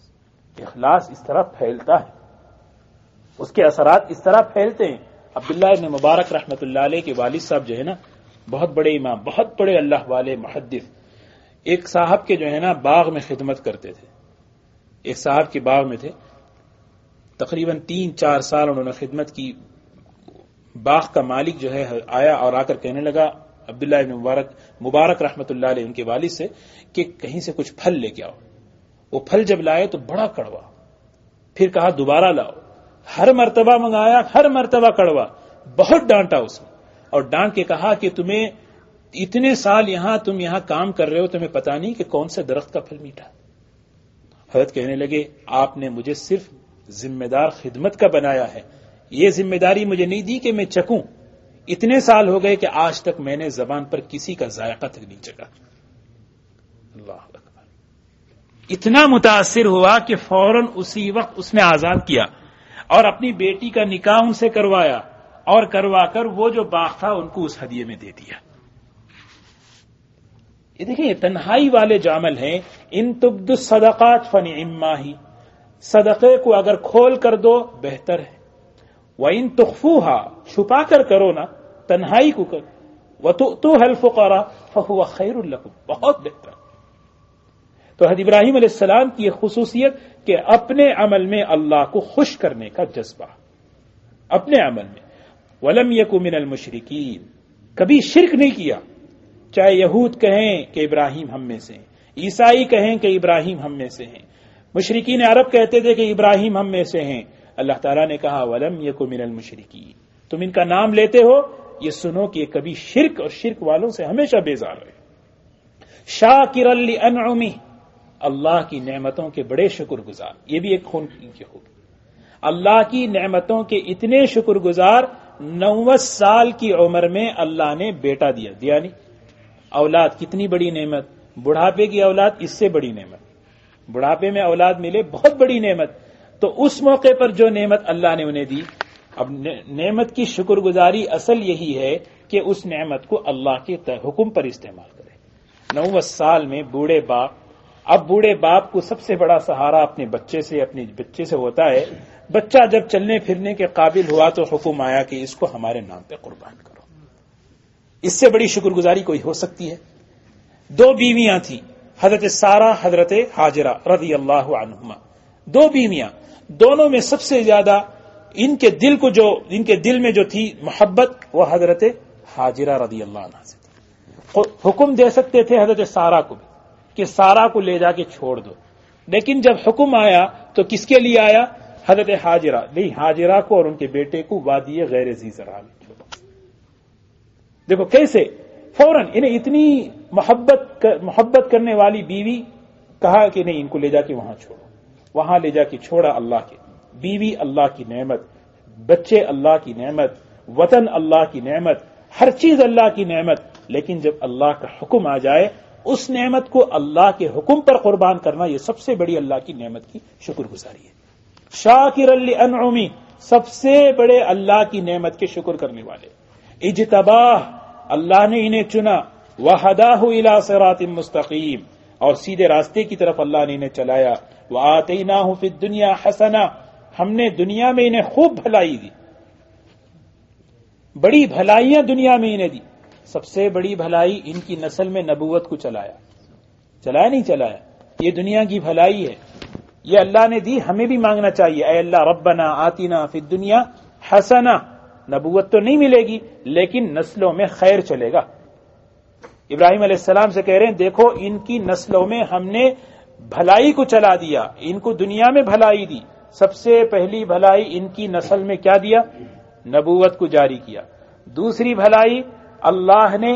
اخلاص اس طرح پھیلتا ہے، اس کے اثرات اس طرح پھیلتے ہیں. عبداللہ ابن مبارک رحمۃ اللہ علیہ کے والد صاحب جو ہے نا، بہت بڑے امام، بہت بڑے اللہ والے محدث، ایک صاحب کے جو ہے نا باغ میں خدمت کرتے تھے. ایک صاحب کے باغ میں تھے، تقریباً 3-4 سال انہوں نے خدمت کی. باغ کا مالک جو ہے آیا اور آ کر کہنے لگا عبداللہ ابن مبارک رحمۃ اللہ علیہ ان کے والد سے کہ کہیں سے کچھ پھل لے کے آؤ. وہ پھل جب لائے تو بڑا کڑوا. پھر کہا دوبارہ لاؤ. ہر مرتبہ منگایا، ہر مرتبہ کڑوا. بہت ڈانٹا اس نے اور ڈانٹ کے کہا کہ تمہیں اتنے سال تم یہاں کام کر رہے ہو، تمہیں پتا نہیں کہ کون سے درخت کا پھل میٹھا. حضرت کہنے لگے آپ نے مجھے صرف ذمہ دار خدمت کا بنایا ہے، یہ ذمہ داری مجھے نہیں دی کہ میں چکوں. اتنے سال ہو گئے کہ آج تک میں نے زبان پر کسی کا ذائقہ تک نہیں چکھا. اللہ اکبر. اتنا متاثر ہوا کہ فوراً اسی وقت اس نے آزاد کیا اور اپنی بیٹی کا نکاح ان سے کروایا اور کروا کر وہ جو باغ تھا ان کو اس ہدیے میں دے دیا. یہ دیکھیں تنہائی والے جو عمل ہیں، ان تبد الصدقات فنعما ہی، صدقے کو اگر کھول کر دو بہتر ہے. وَإِن تُخْفُوهَا، چھپا کر کرو نا، تنہائی کو کر. وَتُؤْتُوهَا الْفُقَرَاءَ فَهُوَ خَيْرٌ لَكُمْ، بہت بہتر. تو حضرت ابراہیم علیہ السلام کی یہ خصوصیت کہ اپنے عمل میں اللہ کو خوش کرنے کا جذبہ، اپنے عمل میں. وَلَمْ يَكُ مِنَ الْمُشْرِكِينَ، کبھی شرک نہیں کیا. چاہے یہود کہیں کہ ابراہیم ہم میں سے ہیں، عیسائی کہیں کہ ابراہیم ہم میں سے ہیں، مشرکین عرب کہتے تھے کہ ابراہیم ہم میں سے ہیں. اللہ تعالیٰ نے کہا وَلَمْ يَكُ مِنَ الْمُشْرِكِينَ. تم ان کا نام لیتے ہو، یہ سنو کہ یہ کبھی شرک اور شرک والوں سے ہمیشہ بیزار رہے. شَاكِرًا لِأَنْعُمِهِ، اللہ کی نعمتوں کے بڑے شکر گزار. یہ بھی ایک خون کی ہوگی. اللہ کی نعمتوں کے اتنے شکر گزار 90 سال کی عمر میں اللہ نے بیٹا دیا نہیں؟ اولاد کتنی بڑی نعمت، بڑھاپے کی اولاد اس سے بڑی نعمت، بڑھاپے میں اولاد ملے بہت بڑی نعمت. تو اس موقع پر جو نعمت اللہ نے انہیں دی، اب نعمت کی شکر گزاری اصل یہی ہے کہ اس نعمت کو اللہ کے حکم پر استعمال کرے. 90 سال میں بوڑھے باپ کو سب سے بڑا سہارا اپنے بچے سے ہوتا ہے. بچہ جب چلنے پھرنے کے قابل ہوا تو حکم آیا کہ اس کو ہمارے نام پہ قربان کرو. اس سے بڑی شکر گزاری کوئی ہو سکتی ہے؟ 2 بیویاں تھیں، حضرت سارہ، حضرت ہاجرہ رضی اللہ عنہما. 2 بیویاں، دونوں میں سب سے زیادہ ان کے دل میں جو تھی محبت وہ حضرت ہاجرہ رضی اللہ عنہا سے تھی. حکم دے سکتے تھے حضرت سارہ کو بھی کہ سارہ کو لے جا کے چھوڑ دو، لیکن جب حکم آیا تو کس کے لیے آیا؟ حضرت ہاجرہ کو اور ان کے بیٹے کو وادی غیر ذی زرع میں چھوڑو. دیکھو کیسے فوراً انہیں اتنی محبت کرنے والی بیوی کہا کہ نہیں، ان کو لے جا کے وہاں چھوڑو. وہاں لے جا کے چھوڑا. اللہ کے بیوی اللہ کی نعمت، بچے اللہ کی نعمت، وطن اللہ کی نعمت، ہر چیز اللہ کی نعمت. لیکن جب اللہ کا حکم آ جائے اس نعمت کو اللہ کے حکم پر قربان کرنا، یہ سب سے بڑی اللہ کی نعمت کی شکر گزاری ہے. شاکر لانعمی، سب سے بڑے اللہ کی نعمت کے شکر کرنے والے. اجتباہ، اللہ نے انہیں چنا. وہداہ الی صراط مستقیم، اور سیدھے راستے کی طرف اللہ نے انہیں چلایا. وآتیناہ فی الدنیا حسنہ، ہم نے دنیا میں انہیں خوب بھلائی دی، بڑی بھلائیاں دنیا میں انہیں دی. سب سے بڑی بھلائی ان کی نسل میں نبوت کو چلایا نہیں چلایا، یہ دنیا کی بھلائی ہے، یہ اللہ نے دی. ہمیں بھی مانگنا چاہیے، اے اللہ ربنا آتنا فی الدنیا حسنہ. نبوت تو نہیں ملے گی لیکن نسلوں میں خیر چلے گا. ابراہیم علیہ السلام سے کہہ رہے ہیں دیکھو ان کی نسلوں میں ہم نے بھلائی کو چلا دیا، ان کو دنیا میں بھلائی دی. سب سے پہلی بھلائی ان کی نسل میں کیا دیا؟ نبوت کو جاری کیا. دوسری بھلائی اللہ نے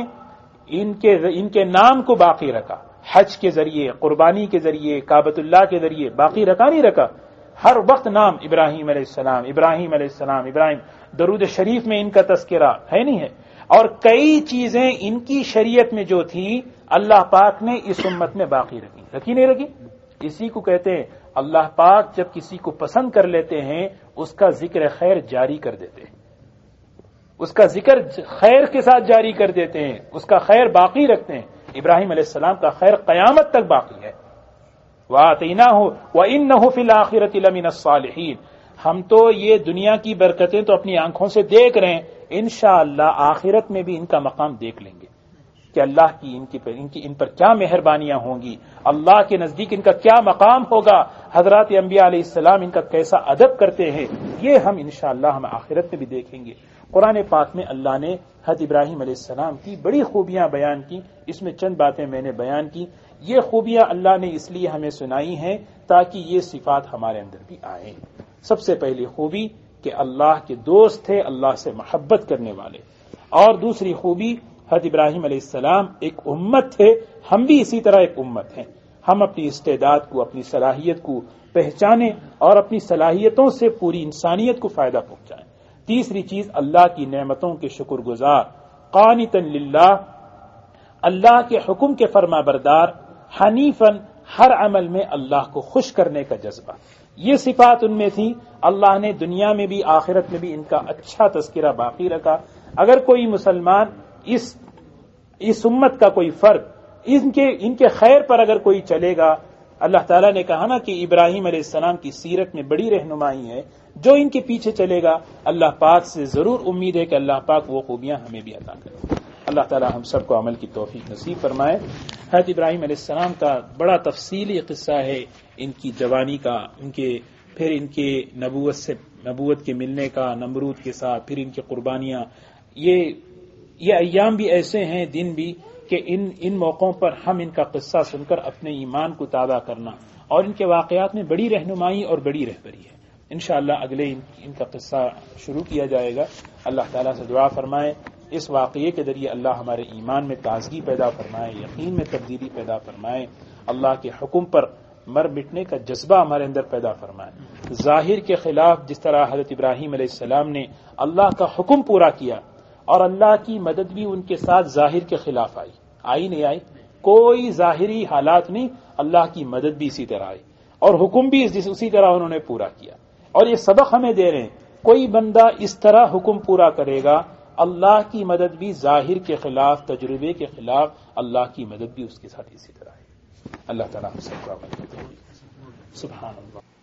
ان کے نام کو باقی رکھا، حج کے ذریعے، قربانی کے ذریعے، کعبۃ اللہ کے ذریعے باقی رکھا نہیں رکھا. ہر وقت نام ابراہیم علیہ السلام، ابراہیم علیہ السلام، ابراہیم. درود شریف میں ان کا تذکرہ ہے نہیں ہے. اور کئی چیزیں ان کی شریعت میں جو تھی اللہ پاک نے اس امت میں باقی رکھی نہیں رکھی. اسی کو کہتے ہیں اللہ پاک جب کسی کو پسند کر لیتے ہیں اس کا ذکر خیر جاری کر دیتے ہیں، اس کا ذکر خیر کے ساتھ جاری کر دیتے ہیں، اس کا خیر باقی رکھتے ہیں. ابراہیم علیہ السلام کا خیر قیامت تک باقی ہے. وَآتَيْنَاهُ وَإِنَّهُ فِي الْآخِرَةِ لَمِنَ الصَّالِحِينَ. ہم تو یہ دنیا کی برکتیں تو اپنی آنکھوں سے دیکھ رہے ہیں، انشاءاللہ آخرت میں بھی ان کا مقام دیکھ لیں گے کہ اللہ کی ان پر کیا مہربانیاں ہوں گی، اللہ کے نزدیک ان کا کیا مقام ہوگا، حضرات انبیاء علیہ السلام ان کا کیسا ادب کرتے ہیں، یہ ہم انشاءاللہ ہم آخرت میں بھی دیکھیں گے. قرآن پاک میں اللہ نے حضرت ابراہیم علیہ السلام کی بڑی خوبیاں بیان کی. اس میں چند باتیں میں نے بیان کی. یہ خوبیاں اللہ نے اس لیے ہمیں سنائی ہیں تاکہ یہ صفات ہمارے اندر بھی آئیں. سب سے پہلی خوبی کہ اللہ کے دوست تھے، اللہ سے محبت کرنے والے. اور دوسری خوبی حضرت ابراہیم علیہ السلام ایک امت تھے، ہم بھی اسی طرح ایک امت ہیں. ہم اپنی استعداد کو، اپنی صلاحیت کو پہچانیں اور اپنی صلاحیتوں سے پوری انسانیت کو فائدہ پہنچائیں. تیسری چیز اللہ کی نعمتوں کے شکر گزار، قانتا للہ، اللہ کے حکم کے فرما بردار، حنیفاً، ہر عمل میں اللہ کو خوش کرنے کا جذبہ. یہ صفات ان میں تھی. اللہ نے دنیا میں بھی آخرت میں بھی ان کا اچھا تذکرہ باقی رکھا. اگر کوئی مسلمان اس امت کا کوئی فرد ان کے خیر پر اگر کوئی چلے گا، اللہ تعالیٰ نے کہا نا کہ ابراہیم علیہ السلام کی سیرت میں بڑی رہنمائی ہے، جو ان کے پیچھے چلے گا اللہ پاک سے ضرور امید ہے کہ اللہ پاک وہ خوبیاں ہمیں بھی عطا کرے. اللہ تعالیٰ ہم سب کو عمل کی توفیق نصیب فرمائے. حضرت ابراہیم علیہ السلام کا بڑا تفصیلی قصہ ہے، ان کی جوانی کا، پھر ان کے نبوت کے ملنے کا نمرود کے ساتھ، پھر ان کی قربانیاں. یہ ایام بھی ایسے ہیں، دن بھی، کہ ان موقعوں پر ہم ان کا قصہ سن کر اپنے ایمان کو تازہ کرنا، اور ان کے واقعات میں بڑی رہنمائی اور بڑی رہبری ہے. انشاءاللہ اگلے ان کا قصہ شروع کیا جائے گا. اللہ تعالیٰ سے دعا فرمائے اس واقعے کے ذریعے اللہ ہمارے ایمان میں تازگی پیدا فرمائے، یقین میں تبدیلی پیدا فرمائے، اللہ کے حکم پر مر مٹنے کا جذبہ ہمارے اندر پیدا فرمائے. ظاہر کے خلاف جس طرح حضرت ابراہیم علیہ السلام نے اللہ کا حکم پورا کیا اور اللہ کی مدد بھی ان کے ساتھ ظاہر کے خلاف آئی نہیں آئی؟ کوئی ظاہری حالات نہیں، اللہ کی مدد بھی اسی طرح آئی اور حکم بھی اسی طرح انہوں نے پورا کیا. اور یہ سبق ہمیں دے رہے ہیں، کوئی بندہ اس طرح حکم پورا کرے گا، اللہ کی مدد بھی ظاہر کے خلاف، تجربے کے خلاف، اللہ کی مدد بھی اس کے ساتھ اسی طرح ہے. اللہ تعالیٰ ہم سب کو عمل کرتے ہیں. سبحان اللہ.